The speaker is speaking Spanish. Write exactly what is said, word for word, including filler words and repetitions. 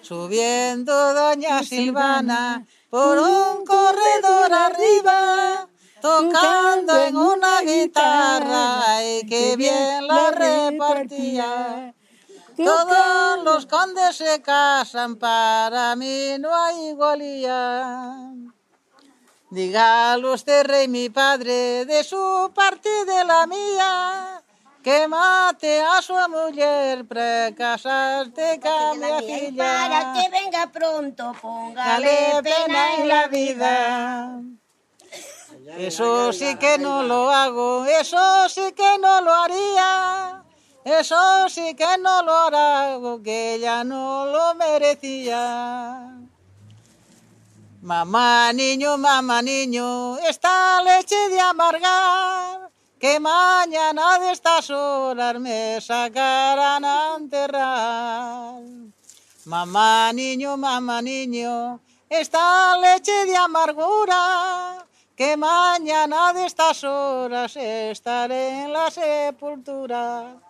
Subiendo doña Silvana por un corredor arriba, tocando en una guitarra, y qué bien la repartía. Todos los condes se casan, para mí no hay igualía. Dígalo usted, rey, mi padre, de su parte y de la mía, que mate a su mujer para casarte con mi filla. Para que venga pronto, Dale póngale pena en la vida. Eso sí que no lo hago, eso sí que no lo haría, eso sí que no lo hará, que ella no lo merecía. Mamá niño, mamá niño, esta leche de amargar, que mañana de estas horas me sacarán a enterrar. Mamá niño, mamá niño, esta leche de amargura, que mañana de estas horas estaré en la sepultura.